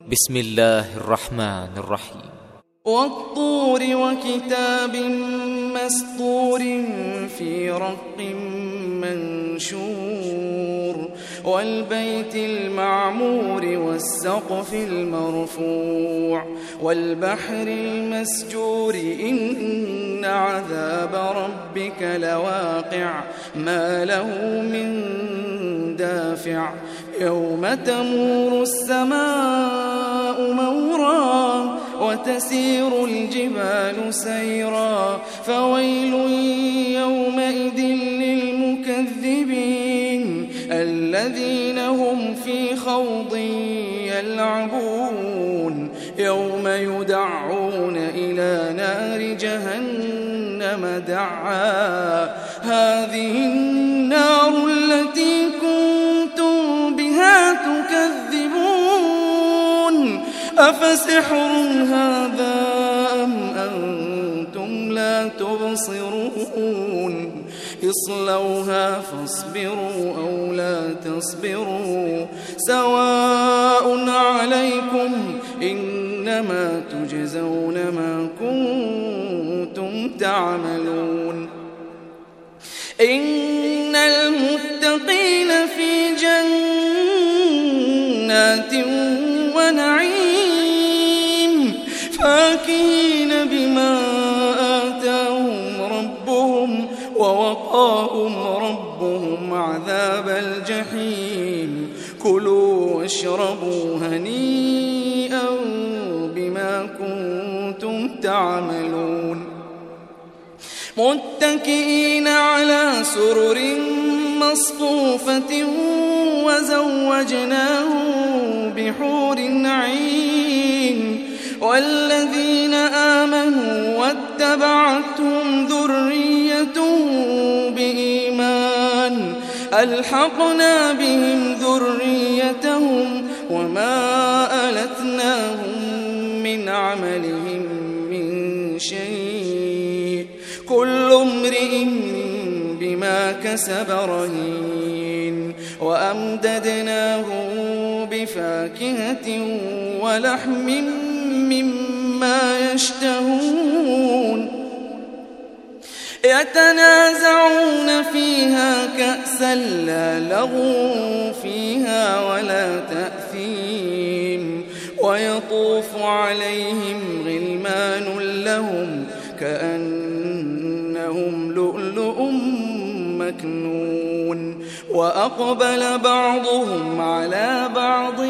بسم الله الرحمن الرحيم. والطور وكتاب مسطور في رق منشور والبيت المعمور والسقف المرفوع والبحر المسجور إن عذاب ربك لواقع ما له من دافع يوم تمور السماء مورا وتسير الجبال سيرا فويل يومئذ للمكذبين الذين هم في خوض يلعبون يوم يدعون إلى نار جهنم دعا هذه النار التي كنتم بها تكذبون أفسحر هذا أم أنتم لا تبصرون اصلوها فاصبروا أو لا تصبروا سواء عليكم إنما تجزون ما كنتم تعملون إن المتقين في جنات ونعيم فاكهين بما آتاهم ربهم ووقاهم ربهم عذاب الجحيم كلوا واشربوا هنيئا بما كنتم تعملون متكئين على سرر مصفوفة وزوجناهم بحور عين والذين آمنوا واتبعتهم ذريتهم بإيمان ألحقنا بهم ذريتهم وما ألتناهم من عملهم من شيء كل امرئ بما كسب رهين وأمددناهم بفاكهة ولحم مما يشتهون يتنازعون فيها كأسا لا لغو فيها ولا تأثيم ويطوف عليهم غلمان لهم كأنهم لؤلؤ مكنون وأقبل بعضهم على بعض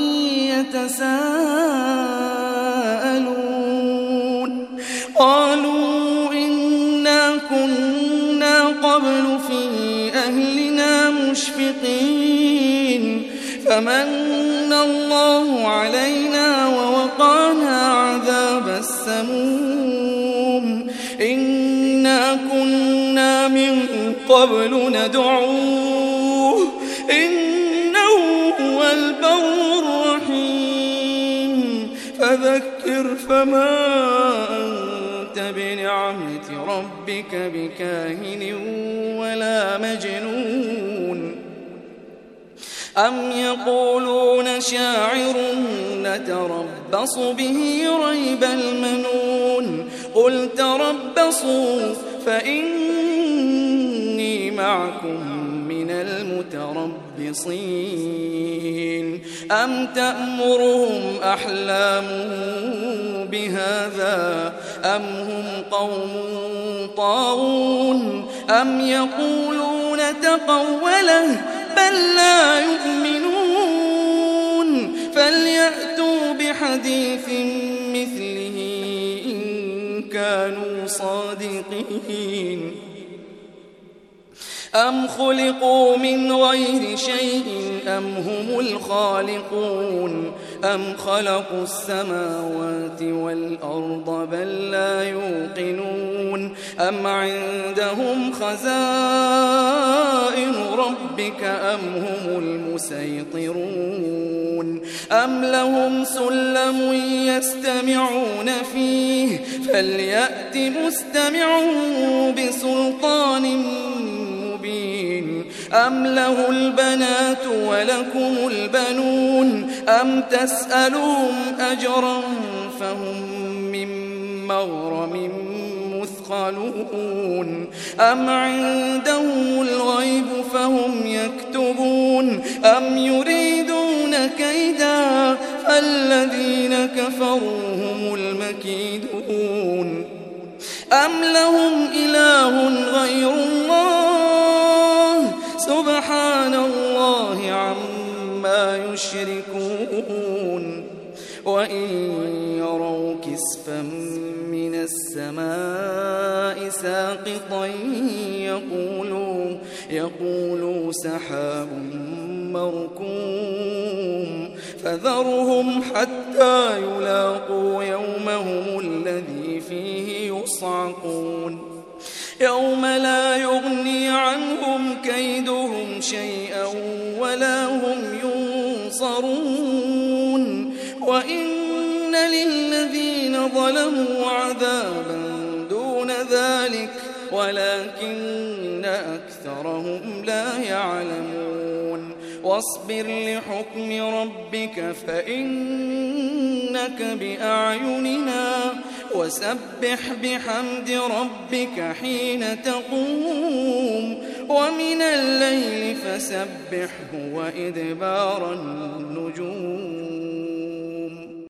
يتساءلون قالوا إنا كنا قبل في أهلنا مشفقين فمن الله علينا ووقانا عذاب السموم إنا كنا من قبل ندعوه إنه هو البر الرحيم فذكر فما أنت بنعمة ربك بكاهن ولا مجنون أم يقولون شاعر نتربص به ريب المنون قل تربصوا فإني معكم من المتربصين أم تأمرهم أحلامهم بهذا أم هم قوم طاغون أم يقولون تقوله بل لا يؤمنون فليأتوا بحديث مثله إن كانوا صادقين أم خلقوا من غير شيء أم هم الخالقون أم خلقوا السماوات والأرض بل لا يوقنون أم عندهم خزائن ربك أم هم المسيطرون أم لهم سلم يستمعون فيه فليأت مستمعون بسلطان مبين أم له البنات ولكم البنون أم تسألهم أجرا فهم من مغرم مثقلون أم عندهم الغيب فهم يكتبون أم يريدون كيدا فالذين كفروا هم المكيدون أم لهم إله غير الله سبحان الله عما يشركون وإن يروا كسفا من السماء ساقطا يقولوا سحاب مركوم فذرهم حتى يلاقوا يومهم الذي فيه يصعقون يوم لا يغني عنهم كيدهم شيئا ولا هم ينصرون وإن للذين ظلموا عذابا دون ذلك ولكن أكثرهم لا يعلمون واصبر لحكم ربك فإنك بأعيننا وسبح بحمد ربك حين تقوم ومن الليل فسبحه وإدبار النجوم